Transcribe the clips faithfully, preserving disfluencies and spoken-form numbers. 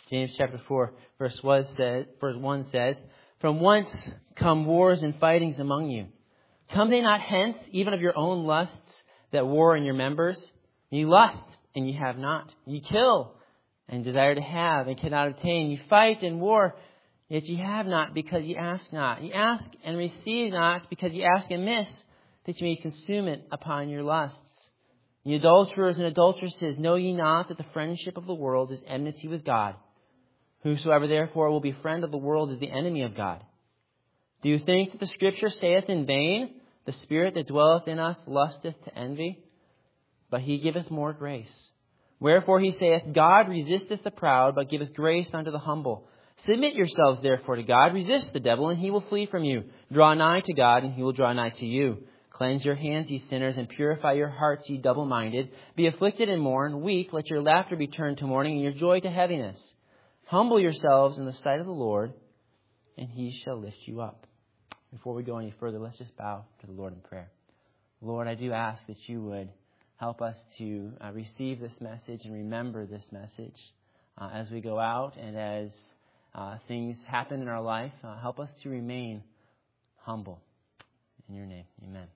James chapter four, verse one says, verse one says, "From whence come wars and fightings among you? Come they not hence, even of your own lusts that war in your members? You lust, and you have not. You kill, and desire to have, and cannot obtain. You fight and war, yet ye have not, because ye ask not. Ye ask and receive not, because ye ask amiss, that ye may consume it upon your lusts. Ye adulterers and adulteresses, know ye not that the friendship of the world is enmity with God? Whosoever therefore will be friend of the world is the enemy of God. Do you think that the Scripture saith in vain, the Spirit that dwelleth in us lusteth to envy? But he giveth more grace. Wherefore he saith, God resisteth the proud, but giveth grace unto the humble. Submit yourselves therefore to God. Resist the devil, and he will flee from you. Draw nigh to God, and he will draw nigh to you. Cleanse your hands, ye sinners, and purify your hearts, ye double-minded. Be afflicted and mourn. Weep, let your laughter be turned to mourning, and your joy to heaviness. Humble yourselves in the sight of the Lord, and he shall lift you up." Before we go any further, let's just bow to the Lord in prayer. Lord, I do ask that you would help us to uh, receive this message and remember this message uh, as we go out and as uh, things happen in our life. Uh, help us to remain humble. In your name, amen.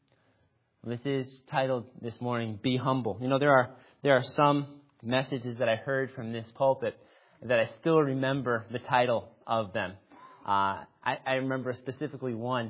This is titled this morning, "Be Humble." You know, there are there are some messages that I heard from this pulpit that I still remember the title of them. Uh, I, I remember specifically one.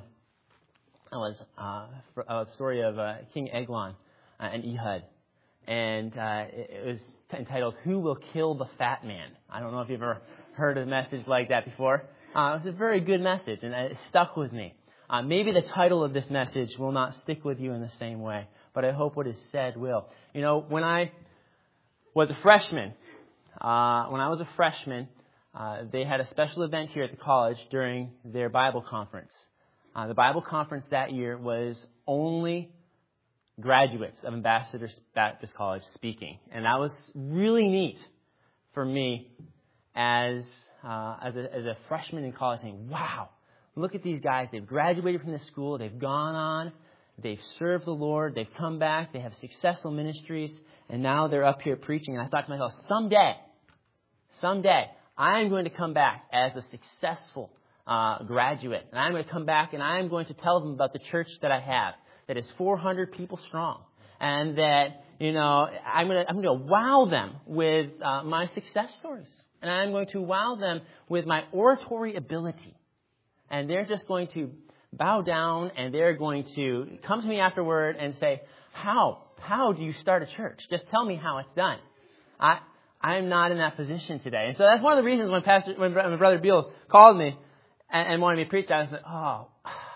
It was uh, a story of uh, King Eglon uh, and Ehud. And uh, it, it was entitled, "Who Will Kill the Fat Man?" I don't know if you've ever heard a message like that before. Uh, it was a very good message, and it stuck with me. Uh, maybe the title of this message will not stick with you in the same way, but I hope what is said will. You know, when I was a freshman, uh, when I was a freshman, uh, they had a special event here at the college during their Bible conference. Uh, the Bible conference that year was only graduates of Ambassador Baptist College speaking, and that was really neat for me as uh, as a, as a freshman in college, saying, "Wow, look at these guys. They've graduated from this school. They've gone on. They've served the Lord. They've come back. They have successful ministries. And now they're up here preaching." And I thought to myself, someday, someday, I'm going to come back as a successful uh, graduate. And I'm going to come back and I'm going to tell them about the church that I have, that is four hundred people strong. And that, you know, I'm going to, I'm going to wow them with uh, my success stories. And I'm going to wow them with my oratory ability. And they're just going to bow down and they're going to come to me afterward and say, how? How do you start a church? Just tell me how it's done. I, I'm not in that position today. And so that's one of the reasons when Pastor, when my brother Beal called me and, and wanted me to preach, I was like, oh,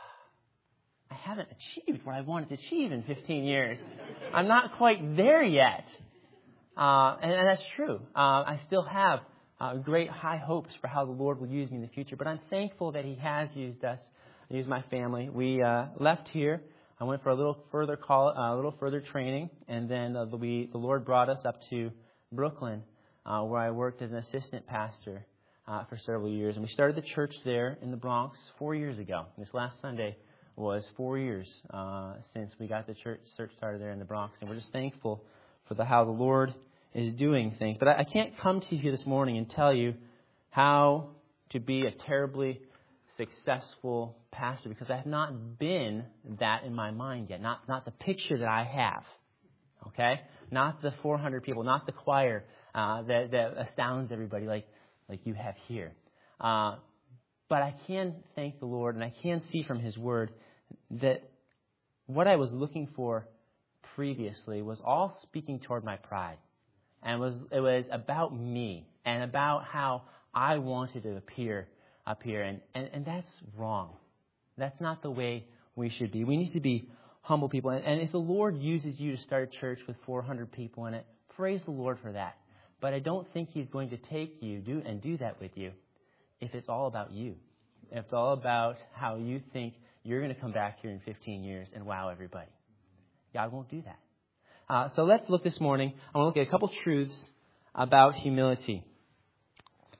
I haven't achieved what I wanted to achieve in fifteen years. I'm not quite there yet. Uh, and, and that's true. Uh, I still have Uh, great high hopes for how the Lord will use me in the future. But I'm thankful that He has used us, used my family. We uh, left here. I went for a little further call, uh, a little further training, and then uh, we, the Lord brought us up to Brooklyn, uh, where I worked as an assistant pastor uh, for several years. And we started the church there in the Bronx four years ago. This last Sunday was four years uh, since we got the church, church started there in the Bronx, and we're just thankful for the how the Lord is doing things. But I, I can't come to you this morning and tell you how to be a terribly successful pastor, because I have not been that in my mind yet. Not not the picture that I have. Okay? Not the four hundred people, not the choir uh, that, that astounds everybody like, like you have here. Uh, but I can thank the Lord, and I can see from His Word that what I was looking for previously was all speaking toward my pride. And it was, it was about me and about how I wanted to appear up here. And, and, and that's wrong. That's not the way we should be. We need to be humble people. And, and if the Lord uses you to start a church with four hundred people in it, praise the Lord for that. But I don't think He's going to take you do and do that with you if it's all about you. If it's all about how you think you're going to come back here in fifteen years and wow everybody. God won't do that. Uh, so let's look this morning. I want to look at a couple truths about humility.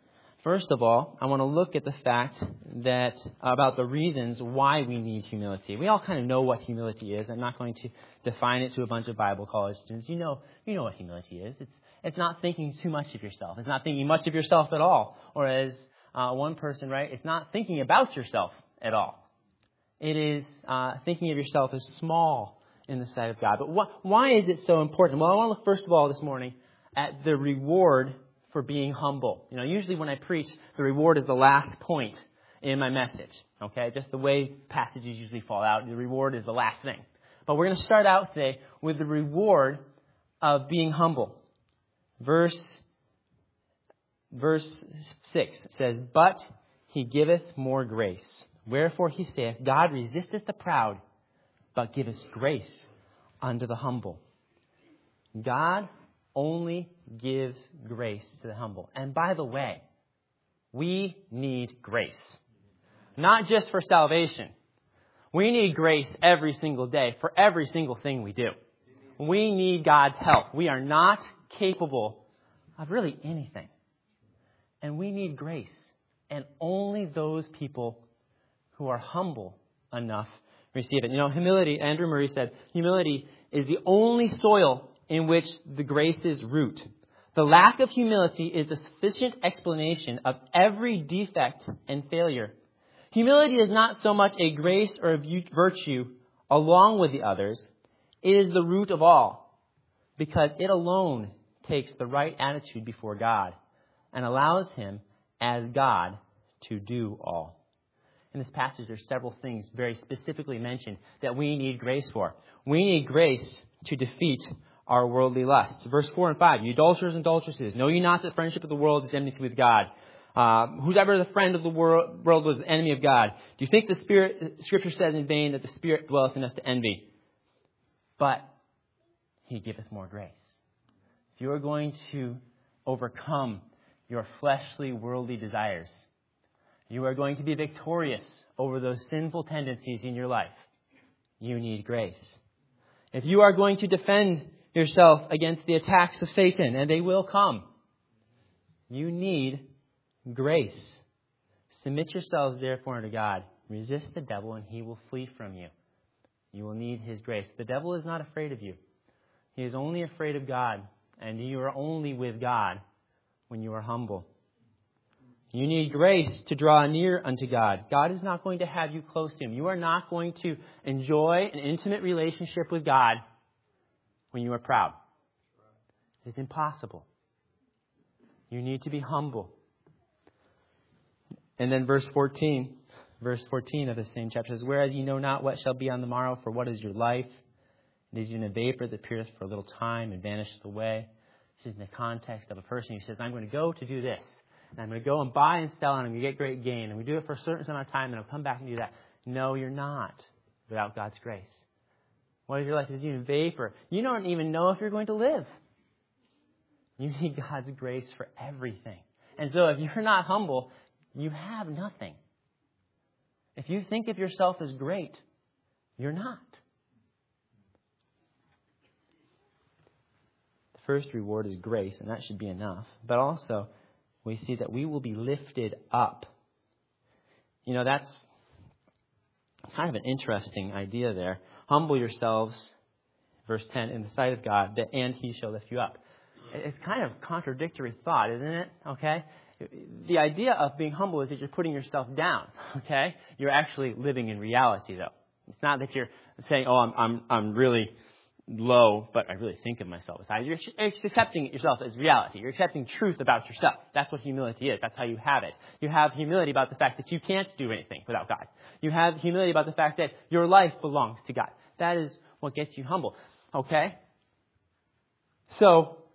First of all, I want to look at the fact that about the reasons why we need humility. We all kind of know what humility is. I'm not going to define it to a bunch of Bible college students. You know, you know what humility is. It's it's not thinking too much of yourself. It's not thinking much of yourself at all. Or as uh, one person, right, it's not thinking about yourself at all. It is uh, thinking of yourself as small in the sight of God. But wh- why is it so important? Well, I want to look first of all this morning at the reward for being humble. You know, usually when I preach, the reward is the last point in my message. Okay, just the way passages usually fall out, the reward is the last thing. But we're going to start out today with the reward of being humble. Verse verse six says, "But he giveth more grace. Wherefore he saith, God resisteth the proud, but giveth grace unto the humble." God only gives grace to the humble. And by the way, we need grace. Not just for salvation. We need grace every single day for every single thing we do. We need God's help. We are not capable of really anything. And we need grace. And only those people who are humble enough receive it. You know, humility, Andrew Murray said, humility is the only soil in which the graces root. The lack of humility is the sufficient explanation of every defect and failure. Humility is not so much a grace or a virtue along with the others. It is the root of all, because it alone takes the right attitude before God and allows Him as God to do all. In this passage, there's several things very specifically mentioned that we need grace for. We need grace to defeat our worldly lusts. Verse four and five, "You adulterers and adulteresses, know ye not that friendship of the world is enmity with God? Uh, whosoever is a friend of the world, world was an enemy of God. Do you think the Spirit, Scripture says in vain that the Spirit dwelleth in us to envy? But He giveth more grace." If you are going to overcome your fleshly, worldly desires, you are going to be victorious over those sinful tendencies in your life, you need grace. If you are going to defend yourself against the attacks of Satan, and they will come, you need grace. Submit yourselves therefore unto God. Resist the devil, and he will flee from you. You will need His grace. The devil is not afraid of you. He is only afraid of God, and you are only with God when you are humble. You need grace to draw near unto God. God is not going to have you close to Him. You are not going to enjoy an intimate relationship with God when you are proud. It's impossible. You need to be humble. And then verse fourteen, verse fourteen of the same chapter says, "Whereas ye know not what shall be on the morrow, for what is your life? It is even a vapor that appeareth for a little time and vanisheth away." This is in the context of a person who says, "I'm going to go to do this. And I'm going to go and buy and sell, and I'm going to get great gain. And we do it for a certain amount of time, and I'll come back and do that." No, you're not without God's grace. What is your life? It's even vapor. You don't even know if you're going to live. You need God's grace for everything. And so if you're not humble, you have nothing. If you think of yourself as great, you're not. The first reward is grace, and that should be enough. But also, we see that we will be lifted up. You know, that's kind of an interesting idea there. "Humble yourselves," verse ten, "in the sight of God, and He shall lift you up." It's kind of a contradictory thought, isn't it? Okay? The idea of being humble is that you're putting yourself down. Okay? You're actually living in reality, though. It's not that you're saying, "Oh, I'm I'm I'm really low, but I really think of myself as high." You're accepting yourself as reality. You're accepting truth about yourself. That's what humility is. That's how you have it. You have humility about the fact that you can't do anything without God. You have humility about the fact that your life belongs to God. That is what gets you humble. Okay? So,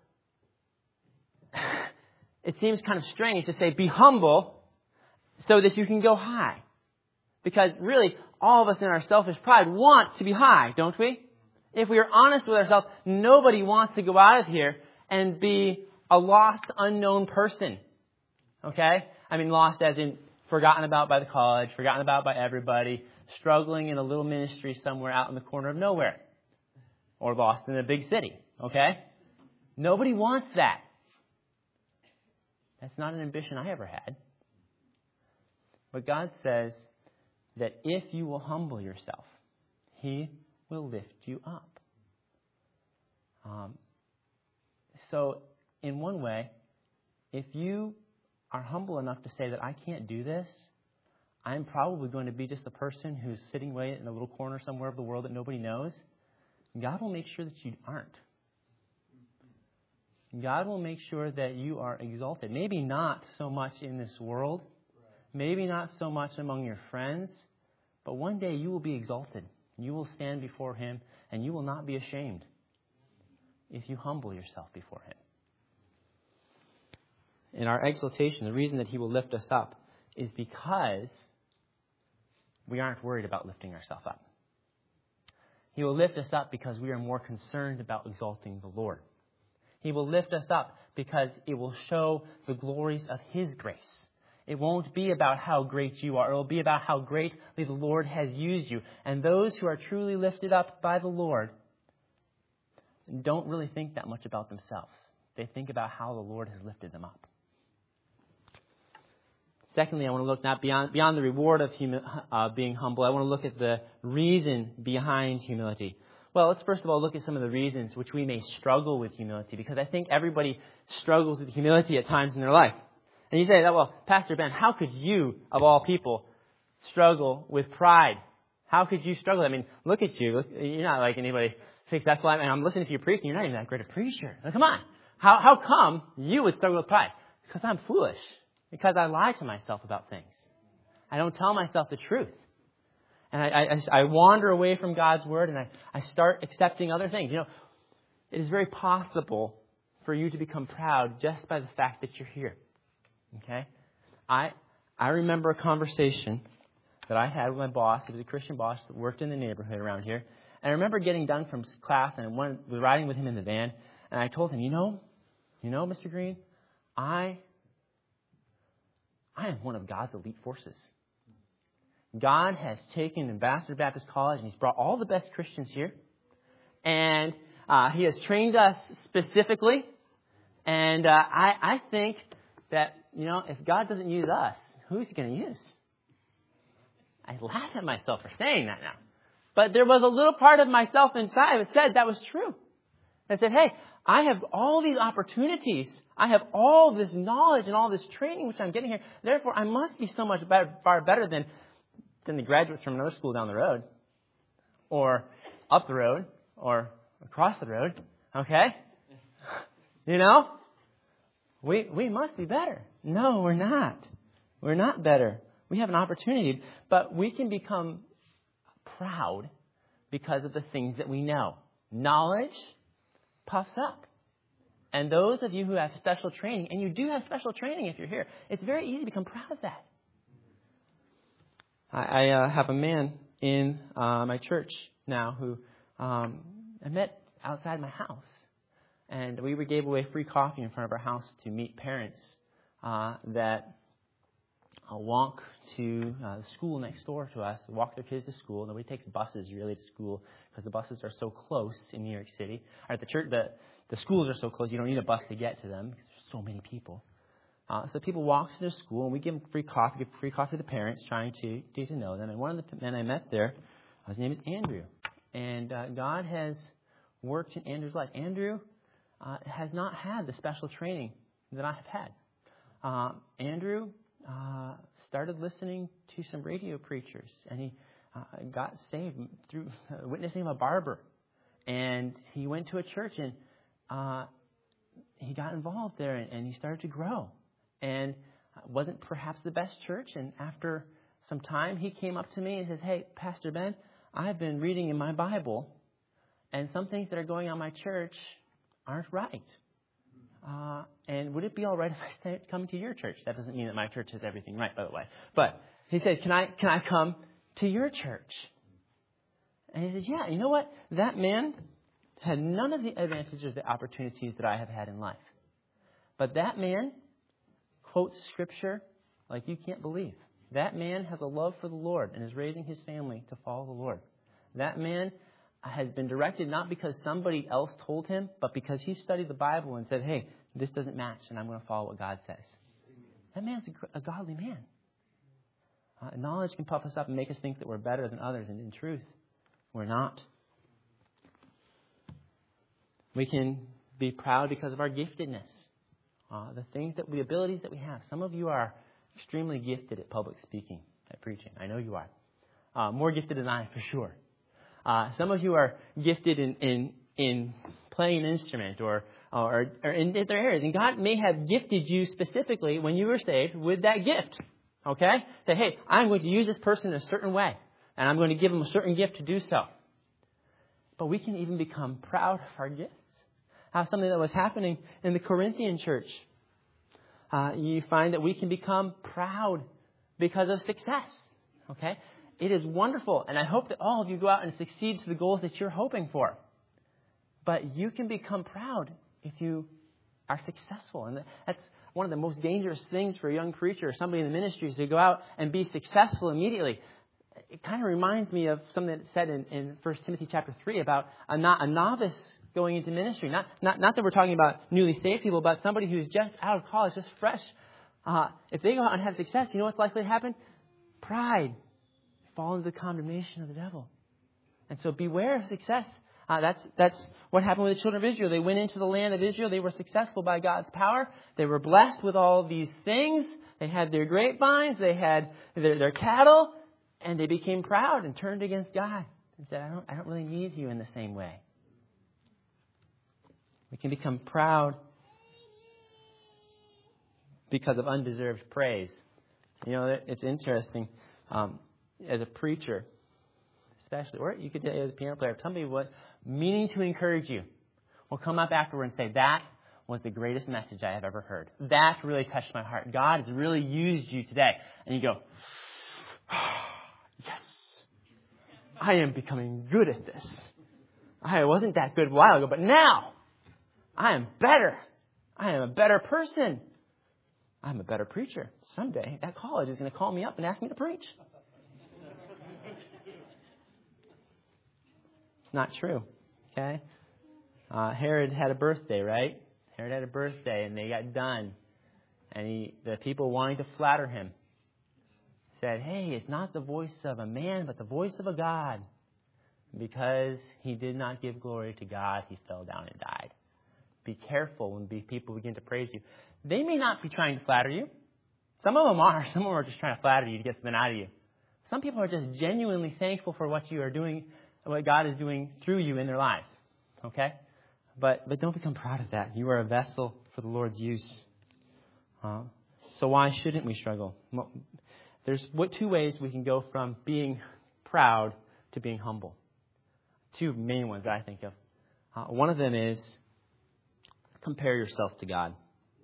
it seems kind of strange to say, be humble so that you can go high. Because really, all of us in our selfish pride want to be high, don't we? If we are honest with ourselves, nobody wants to go out of here and be a lost, unknown person. Okay? I mean, lost as in forgotten about by the college, forgotten about by everybody, struggling in a little ministry somewhere out in the corner of nowhere. Or lost in a big city. Okay? Nobody wants that. That's not an ambition I ever had. But God says that if you will humble yourself, He will lift you up. Um, so, in one way, if you are humble enough to say that I can't do this, I'm probably going to be just a person who's sitting away in a little corner somewhere of the world that nobody knows, God will make sure that you aren't. God will make sure that you are exalted. Maybe not so much in this world, maybe not so much among your friends, but one day you will be exalted. You will stand before Him, and you will not be ashamed if you humble yourself before Him. In our exaltation, the reason that He will lift us up is because we aren't worried about lifting ourselves up. He will lift us up because we are more concerned about exalting the Lord. He will lift us up because it will show the glories of His grace. It won't be about how great you are. It will be about how greatly the Lord has used you. And those who are truly lifted up by the Lord don't really think that much about themselves. They think about how the Lord has lifted them up. Secondly, I want to look not beyond beyond the reward of humi- uh, being humble. I want to look at the reason behind humility. Well, let's first of all look at some of the reasons which we may struggle with humility, because I think everybody struggles with humility at times in their life. And you say that, well, Pastor Ben, how could you, of all people, struggle with pride? How could you struggle? I mean, look at you. Look, you're not like anybody successful. I mean, I'm listening to you preach, and you're not even that great a preacher. Now, come on. How how come you would struggle with pride? Because I'm foolish. Because I lie to myself about things. I don't tell myself the truth. And I, I, I wander away from God's Word, and I, I start accepting other things. You know, it is very possible for you to become proud just by the fact that you're here. Okay? I I remember a conversation that I had with my boss. He was a Christian boss that worked in the neighborhood around here. And I remember getting done from class, and I went, was riding with him in the van, and I told him, you know, you know, Mister Green, I... I am one of God's elite forces. God has taken Ambassador Baptist College and He's brought all the best Christians here. And uh, He has trained us specifically. And uh, I, I think that, you know, if God doesn't use us, who's He going to use? I laugh at myself for saying that now. But there was a little part of myself inside that said that was true. I said, hey, I have all these opportunities. I have all this knowledge and all this training which I'm getting here. Therefore, I must be so much better, far better than, than the graduates from another school down the road, or up the road, or across the road. Okay? You know? We we must be better. No, we're not. We're not better. We have an opportunity, but we can become proud because of the things that we know. Knowledge puffs up. And those of you who have special training, and you do have special training if you're here, it's very easy to become proud of that. I, I uh, have a man in uh, my church now who um, I met outside my house. And we gave away free coffee in front of our house to meet parents uh, that uh, walk to uh, the school next door to us, walk their kids to school. Nobody takes buses really to school because the buses are so close in New York City. Or at the church, the The schools are so close, you don't need a bus to get to them because there's so many people. Uh, so people walk to their school, and we give them free coffee, give free coffee to the parents, trying to get to know them. And one of the men I met there, his name is Andrew. And uh, God has worked in Andrew's life. Andrew uh, has not had the special training that I have had. Uh, Andrew uh, started listening to some radio preachers, and he uh, got saved through uh, witnessing of a barber. And he went to a church, and Uh, he got involved there, and, and he started to grow. And wasn't perhaps the best church. And after some time, he came up to me and says, hey, Pastor Ben, I've been reading in my Bible, and some things that are going on in my church aren't right. Uh, and would it be all right if I stay, come to your church? That doesn't mean that my church has everything right, by the way. But he said, can I, can I come to your church? And he said, yeah, you know what? That man had none of the advantages or the opportunities that I have had in life. But that man quotes Scripture like you can't believe. That man has a love for the Lord and is raising his family to follow the Lord. That man has been directed not because somebody else told him, but because he studied the Bible and said, hey, this doesn't match, and I'm going to follow what God says. That man's a, a godly man. Uh, knowledge can puff us up and make us think that we're better than others, and in truth, we're not. We can be proud because of our giftedness, uh, the things that, the abilities that we have. Some of you are extremely gifted at public speaking, at preaching. I know you are. Uh, more gifted than I, for sure. Uh, some of you are gifted in in, in playing an instrument or, or, or in different areas. And God may have gifted you specifically when you were saved with that gift. Okay? Say, hey, I'm going to use this person in a certain way. And I'm going to give them a certain gift to do so. But we can even become proud of our gifts. How something that was happening in the Corinthian church. Uh, you find that we can become proud because of success. Okay? It is wonderful. And I hope that all of you go out and succeed to the goals that you're hoping for. But you can become proud if you are successful. And that's one of the most dangerous things for a young preacher or somebody in the ministry is to go out and be successful immediately. It kind of reminds me of something that's said in, in First Timothy chapter three about a, no, a novice going into ministry. Not, not, not that we're talking about newly saved people, but somebody who's just out of college, just fresh. Uh, if they go out and have success, you know what's likely to happen? Pride. Fall into the condemnation of the devil. And so beware of success. Uh, that's that's what happened with the children of Israel. They went into the land of Israel. They were successful by God's power. They were blessed with all of these things. They had their grapevines. They had their, their cattle. And they became proud and turned against God and said, I don't, I don't really need you in the same way. We can become proud because of undeserved praise. You know, it's interesting. Um, as a preacher, especially, or you could say as a piano player, somebody what meaning to encourage you will come up afterward and say, that was the greatest message I have ever heard. That really touched my heart. God has really used you today. And you go, yes, I am becoming good at this. I wasn't that good a while ago, but now I am better. I am a better person. I'm a better preacher. Someday that college is going to call me up and ask me to preach. It's not true. Okay? Uh, Herod had a birthday, right? Herod had a birthday and they got done. And he, the people wanting to flatter him said, hey, it's not the voice of a man, but the voice of a God. Because he did not give glory to God, he fell down and died. Be careful when people begin to praise you. They may not be trying to flatter you. Some of them are. Some of them are just trying to flatter you to get something out of you. Some people are just genuinely thankful for what you are doing, what God is doing through you in their lives. Okay? But but don't become proud of that. You are a vessel for the Lord's use. Uh, so why shouldn't we struggle? Well, there's what two ways we can go from being proud to being humble. Two main ones that I think of. Uh, one of them is compare yourself to God.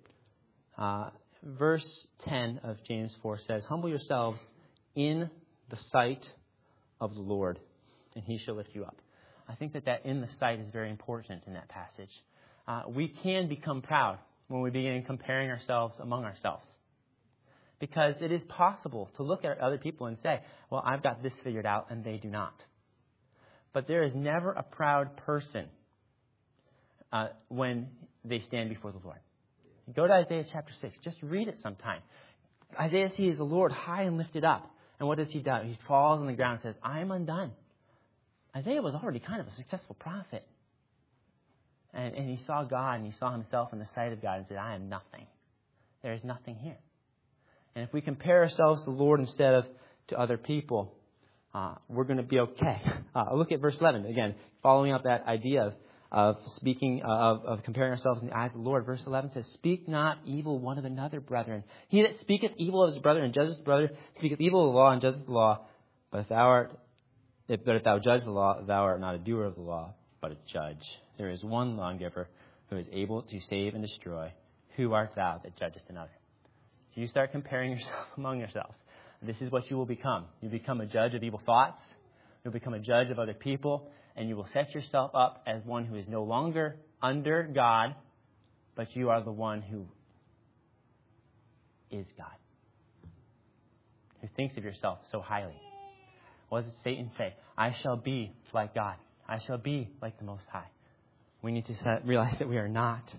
Uh, verse ten of James four says, humble yourselves in the sight of the Lord, and he shall lift you up. I think that that in the sight is very important in that passage. Uh, we can become proud when we begin comparing ourselves among ourselves. Because it is possible to look at other people and say, well, I've got this figured out and they do not. But there is never a proud person uh, when they stand before the Lord. Go to Isaiah chapter six. Just read it sometime. Isaiah sees the Lord high and lifted up. And what does he do? He falls on the ground and says, I am undone. Isaiah was already kind of a successful prophet. And, and he saw God and he saw himself in the sight of God and said, I am nothing. There is nothing here. And if we compare ourselves to the Lord instead of to other people, uh, we're going to be okay. Uh, look at verse eleven. Again, following up that idea of, of speaking, uh, of, of comparing ourselves in the eyes of the Lord. Verse eleven says, speak not evil one of another, brethren. He that speaketh evil of his brother and judgeth his brother, speaketh evil of the law and judgeth the law. But if thou art, if, but if thou judge the law, thou art not a doer of the law, but a judge. There is one lawgiver who is able to save and destroy. Who art thou that judgest another? If you start comparing yourself among yourselves, this is what you will become. You become a judge of evil thoughts. You'll become a judge of other people. And you will set yourself up as one who is no longer under God, but you are the one who is God. Who thinks of yourself so highly. What does Satan say? I shall be like God. I shall be like the Most High. We need to set, realize that we are not.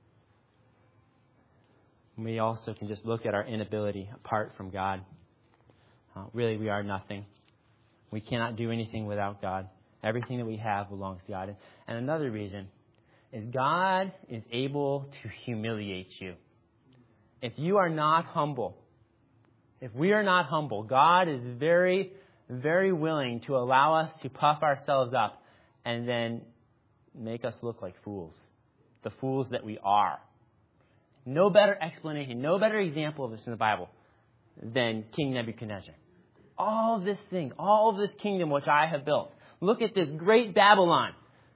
We also can just look at our inability apart from God. Uh, really, we are nothing. We cannot do anything without God. Everything that we have belongs to God. And another reason is God is able to humiliate you. If you are not humble, if we are not humble, God is very, very willing to allow us to puff ourselves up and then make us look like fools. The fools that we are. No better explanation, no better example of this in the Bible than King Nebuchadnezzar. All of this thing, all of this kingdom which I have built. Look at this great Babylon.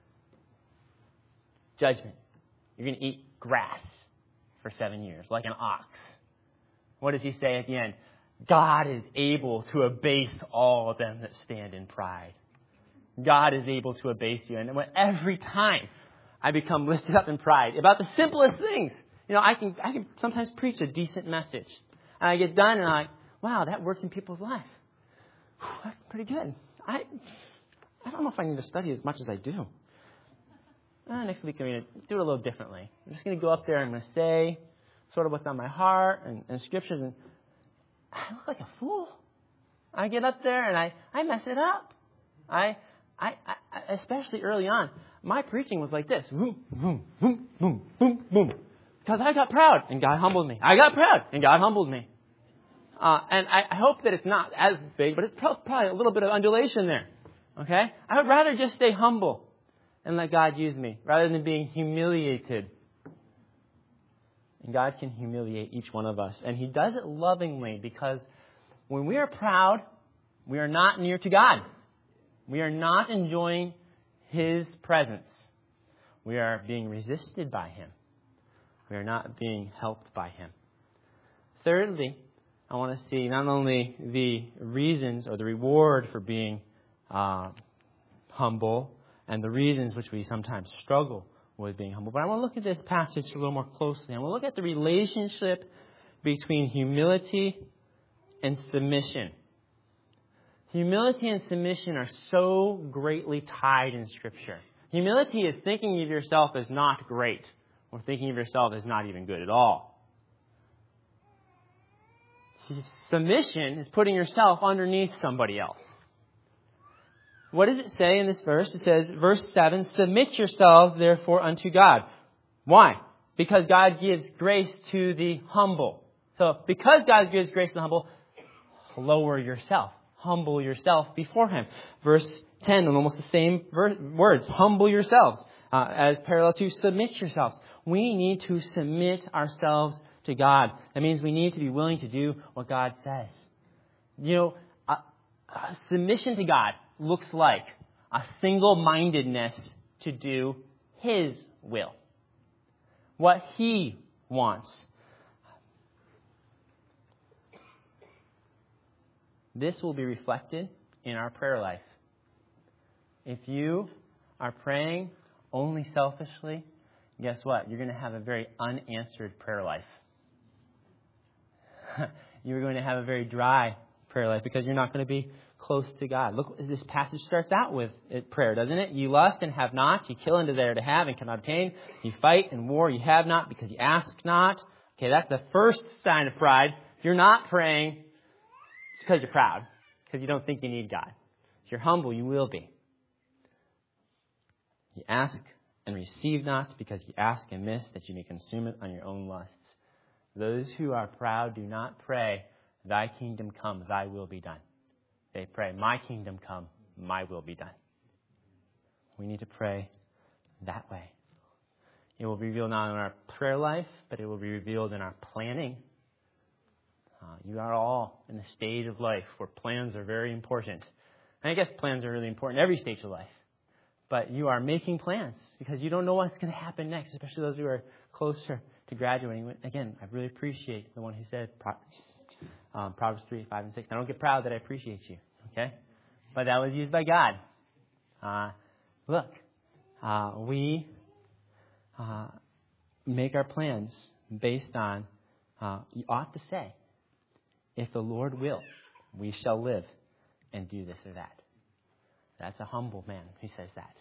Judgment. You're going to eat grass for seven years, like an ox. What does he say at the end? God is able to abase all of them that stand in pride. God is able to abase you. And every time I become lifted up in pride about the simplest things, you know, I can I can sometimes preach a decent message. And I get done and I'm like, wow, that works in people's life. Whew, that's pretty good. I I don't know if I need to study as much as I do. Uh, next week I'm going to do it a little differently. I'm just going to go up there and I'm going to say sort of what's on my heart and, and scriptures. And I look like a fool. I get up there and I, I mess it up. I, I, I, especially early on, my preaching was like this. Boom, boom, boom, boom, boom, boom. Because I got proud and God humbled me. I got proud and God humbled me. Uh, and I, I hope that it's not as big, but it's probably a little bit of undulation there. Okay? I would rather just stay humble and let God use me rather than being humiliated. And God can humiliate each one of us. And He does it lovingly because when we are proud, we are not near to God. We are not enjoying His presence. We are being resisted by Him. We are not being helped by Him. Thirdly, I want to see not only the reasons or the reward for being uh, humble and the reasons which we sometimes struggle with being humble, but I want to look at this passage a little more closely. I want to look at the relationship between humility and submission. Humility and submission are so greatly tied in Scripture. Humility is thinking of yourself as not great, or thinking of yourself as not even good at all. Submission is putting yourself underneath somebody else. What does it say in this verse? It says, verse seven, submit yourselves therefore unto God. Why? Because God gives grace to the humble. So because God gives grace to the humble, lower yourself. Humble yourself before Him. Verse ten, and almost the same ver- words. Humble yourselves uh, as parallel to submit yourselves. We need to submit ourselves to God. That means we need to be willing to do what God says. You know, uh, uh, submission to God looks like a single-mindedness to do His will. What He wants. This will be reflected in our prayer life. If you are praying only selfishly, guess what? You're going to have a very unanswered prayer life. You're going to have a very dry prayer life because you're not going to be close to God. Look, this passage starts out with prayer, doesn't it? You lust and have not. You kill and desire to have and cannot obtain. You fight and war you have not because you ask not. Okay, that's the first sign of pride. If you're not praying, it's because you're proud, because you don't think you need God. If you're humble, you will be. You ask and receive not because you ask and miss that you may consume it on your own lusts. Those who are proud do not pray, thy kingdom come, thy will be done. They pray, my kingdom come, my will be done. We need to pray that way. It will be revealed not in our prayer life, but it will be revealed in our planning. Uh, you are all in a stage of life where plans are very important. And I guess plans are really important in every stage of life. But you are making plans because you don't know what's going to happen next, especially those who are closer to graduating. Again, I really appreciate the one who said um, Proverbs three, five, and six. I don't get proud that I appreciate you, okay? But that was used by God. Uh, look, uh, we uh, make our plans based on, uh, you ought to say, if the Lord will, we shall live and do this or that. That's a humble man who says that.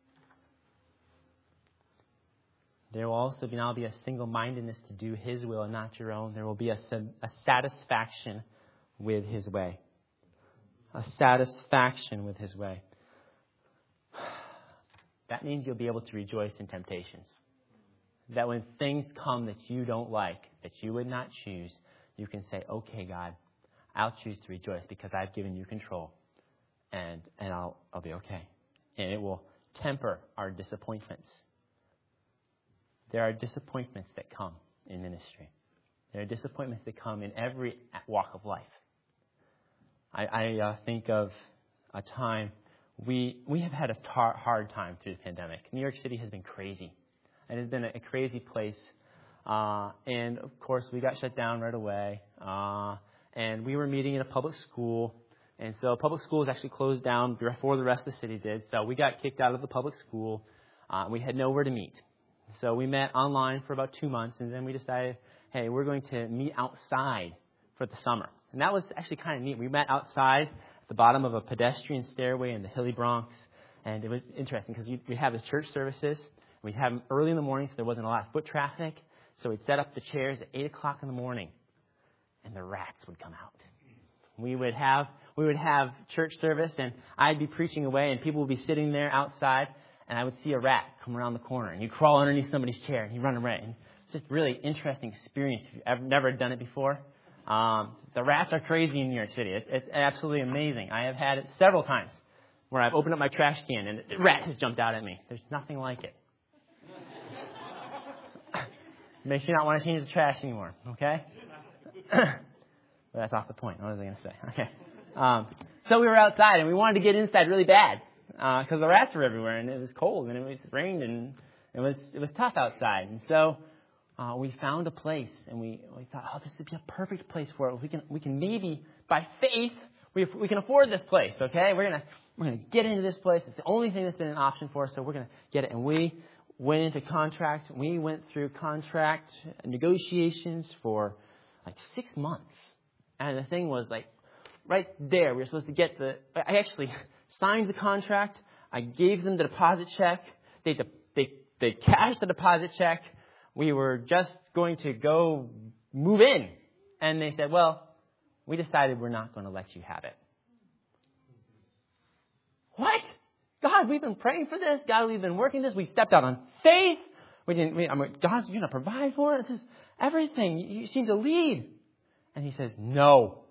There will also be, now be a single-mindedness to do His will and not your own. There will be a, a satisfaction with His way. a satisfaction with his way. That means you'll be able to rejoice in temptations. That when things come that you don't like, that you would not choose, you can say, okay, God, I'll choose to rejoice because I've given you control, and and I'll I'll be okay. And it will temper our disappointments. There are disappointments that come in ministry. There are disappointments that come in every walk of life. I, I uh, think of a time we we have had a tar- hard time through the pandemic. New York City has been crazy. It has been a, a crazy place. Uh, and, of course, we got shut down right away. Uh, and we were meeting in a public school. And so public schools actually closed down before the rest of the city did. So we got kicked out of the public school. Uh, we had nowhere to meet. So we met online for about two months. And then we decided, hey, we're going to meet outside for the summer. And that was actually kind of neat. We met outside at the bottom of a pedestrian stairway in the hilly Bronx. And it was interesting because we have the church services. We'd have them early in the morning so there wasn't a lot of foot traffic. So we'd set up the chairs at eight o'clock in the morning, and the rats would come out. We would have we would have church service, and I'd be preaching away, and people would be sitting there outside, and I would see a rat come around the corner, and you'd crawl underneath somebody's chair, and you'd run away. And it's just a really interesting experience if you've ever, never done it before. Um, the rats are crazy in New York City. It, it's absolutely amazing. I have had it several times where I've opened up my trash can, and a rat has jumped out at me. There's nothing like it. Makes you not want to change the trash anymore, okay? But that's off the point. What was I going to say? Okay. Um, so we were outside, and we wanted to get inside really bad because uh, the rats were everywhere, and it was cold, and it was rained, and it was it was tough outside. And so uh, we found a place, and we we thought, oh, this would be a perfect place for it. We can we can maybe by faith we we can afford this place, okay? We're gonna we're gonna get into this place. It's the only thing that's been an option for us, so we're gonna get it. And we went into contract. We went through contract negotiations for like six months. And the thing was like right there, we were supposed to get the, I actually signed the contract. I gave them the deposit check. They, they, they cashed the deposit check. We were just going to go move in. And they said, well, we decided we're not going to let you have it. What? God, we've been praying for this. God, we've been working this. We stepped out on faith. We didn't. We, I'm like, God, you're going to provide for it. This is everything. You seem to lead. And he says, no.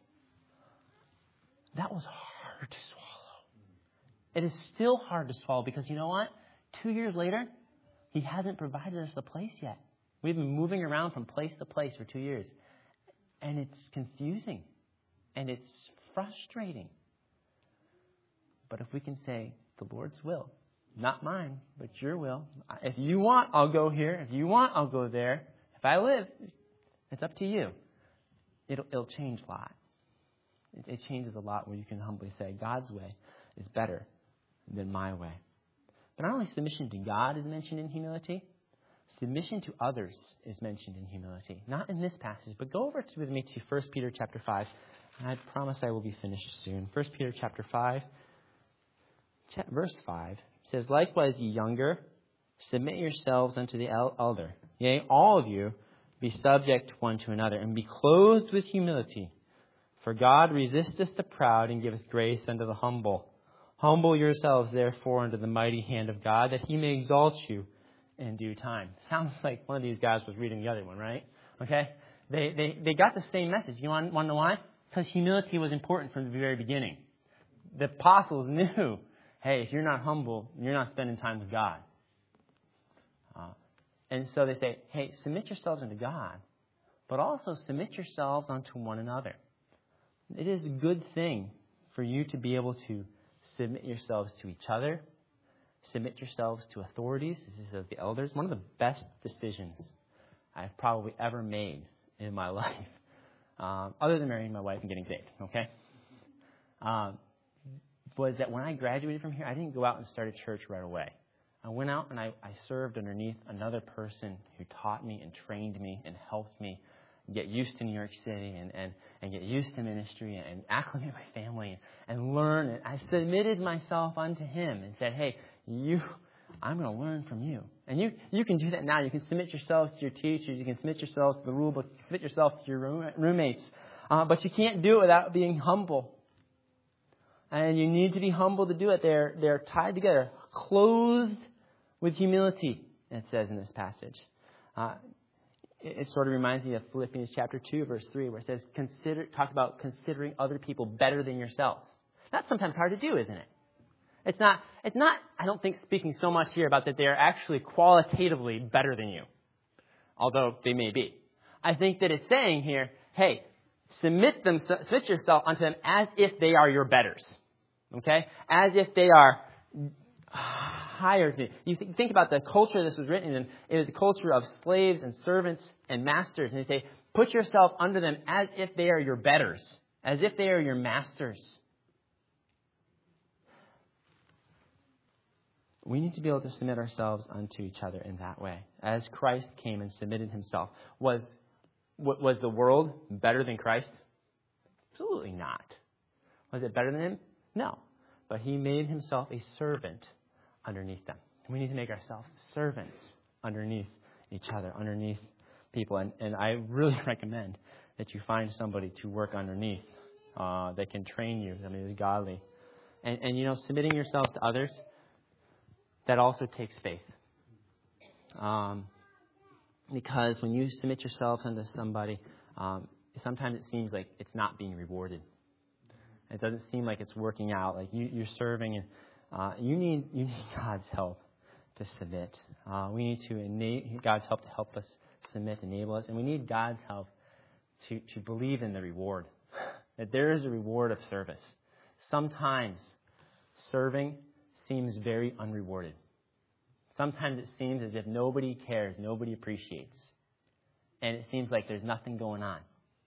That was hard to swallow. It is still hard to swallow because you know what? Two years later, he hasn't provided us the place yet. We've been moving around from place to place for two years. And it's confusing. And it's frustrating. But if we can say, the Lord's will, not mine, but your will. If you want, I'll go here. If you want, I'll go there. If I live, it's up to you. It'll, it'll change a lot. It, it changes a lot where you can humbly say, God's way is better than my way. But not only submission to God is mentioned in humility, submission to others is mentioned in humility. Not in this passage, but go over to, with me to First Peter chapter five. And I promise I will be finished soon. First Peter chapter five. Verse five says, likewise, ye younger, submit yourselves unto the elder. Yea, all of you, be subject one to another, and be clothed with humility. For God resisteth the proud, and giveth grace unto the humble. Humble yourselves, therefore, under the mighty hand of God, that he may exalt you in due time. Sounds like one of these guys was reading the other one, right? Okay? They they, they got the same message. You want, want to know why? Because humility was important from the very beginning. The apostles knew, hey, if you're not humble, you're not spending time with God. Uh, and so they say, hey, submit yourselves unto God, but also submit yourselves unto one another. It is a good thing for you to be able to submit yourselves to each other, submit yourselves to authorities. This is of the elders. One of the best decisions I've probably ever made in my life, um, other than marrying my wife and getting saved, okay? Um, was that when I graduated from here, I didn't go out and start a church right away. I went out and I, I served underneath another person who taught me and trained me and helped me get used to New York City and, and, and get used to ministry and acclimate my family and, and learn. And I submitted myself unto him and said, hey, you, I'm going to learn from you. And you, you can do that now. You can submit yourselves to your teachers. You can submit yourselves to the rule book. Submit yourself to your room, roommates. Uh, but you can't do it without being humble. And you need to be humble to do it. They're, they're tied together, clothed with humility, it says in this passage. Uh, it, it sort of reminds me of Philippians chapter two, verse three, where it says, "Consider." Talk about considering other people better than yourselves. That's sometimes hard to do, isn't it? It's not, it's not, I don't think, speaking so much here about that they are actually qualitatively better than you, although they may be. I think that it's saying here, hey, submit them, submit yourself unto them as if they are your betters. Okay? As if they are higher than you. You think about the culture this was written in. It was the culture of slaves and servants and masters. And they say, put yourself under them as if they are your betters, as if they are your masters. We need to be able to submit ourselves unto each other in that way. As Christ came and submitted himself. Was, was the world better than Christ? Absolutely not. Was it better than him? No. But he made himself a servant underneath them. We need to make ourselves servants underneath each other, underneath people. And, and I really recommend that you find somebody to work underneath uh, that can train you, somebody who's godly. And, and, you know, submitting yourselves to others, that also takes faith. Um, because when you submit yourself unto somebody, um, sometimes it seems like it's not being rewarded. It doesn't seem like it's working out. Like you, you're serving, and uh, you need you need God's help to submit. Uh, we need to enable God's help to help us submit, enable us, and we need God's help to to believe in the reward. That there is a reward of service. Sometimes serving seems very unrewarded. Sometimes it seems as if nobody cares, nobody appreciates, and it seems like there's nothing going on.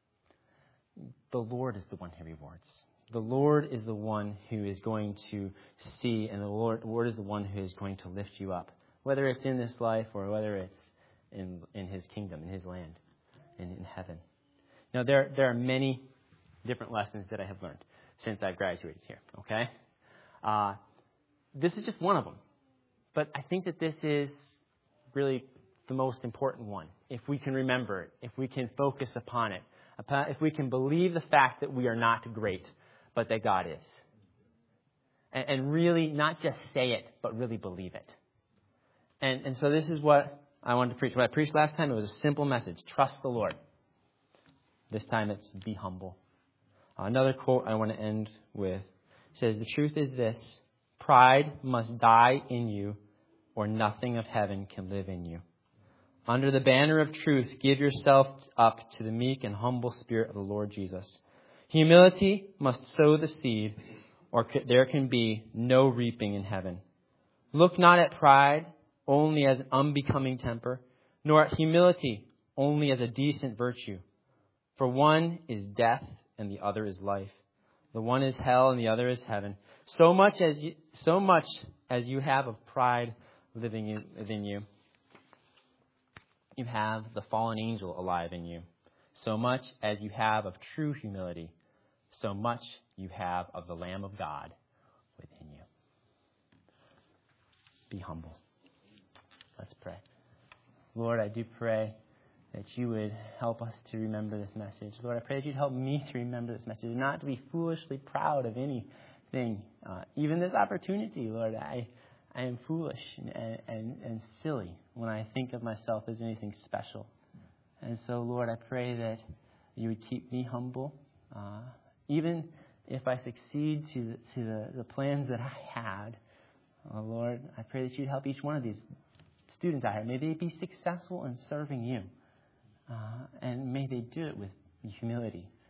The Lord is the one who rewards. The Lord is the one who is going to see, and the Lord, the Lord is the one who is going to lift you up, whether it's in this life or whether it's in in His kingdom, in His land, in, in heaven. Now, there there are many different lessons that I have learned since I've graduated here. Okay, uh, this is just one of them, but I think that this is really the most important one. If we can remember it, if we can focus upon it, if we can believe the fact that we are not great, but that God is. And, and really not just say it, but really believe it. And, and so this is what I wanted to preach. What I preached last time, it was a simple message. Trust the Lord. This time it's be humble. Uh, another quote I want to end with says, "The truth is this, pride must die in you, or nothing of heaven can live in you. Under the banner of truth, give yourself up to the meek and humble spirit of the Lord Jesus. Humility must sow the seed, or there can be no reaping in heaven. Look not at pride only as an unbecoming temper, nor at humility only as a decent virtue. For one is death and the other is life. The one is hell and the other is heaven. So much as you, so much as you have of pride living in, within you, you have the fallen angel alive in you. So much as you have of true humility, so much you have of the Lamb of God within you." Be humble. Let's pray. Lord, I do pray that you would help us to remember this message. Lord, I pray that you'd help me to remember this message, not to be foolishly proud of anything, uh, even this opportunity. Lord, I I am foolish and, and, and silly when I think of myself as anything special. And so, Lord, I pray that you would keep me humble. Uh, even if I succeed to, the, to the, the plans that I had, oh, Lord, I pray that you'd help each one of these students I have. May they be successful in serving you. Uh, and may they do it with humility.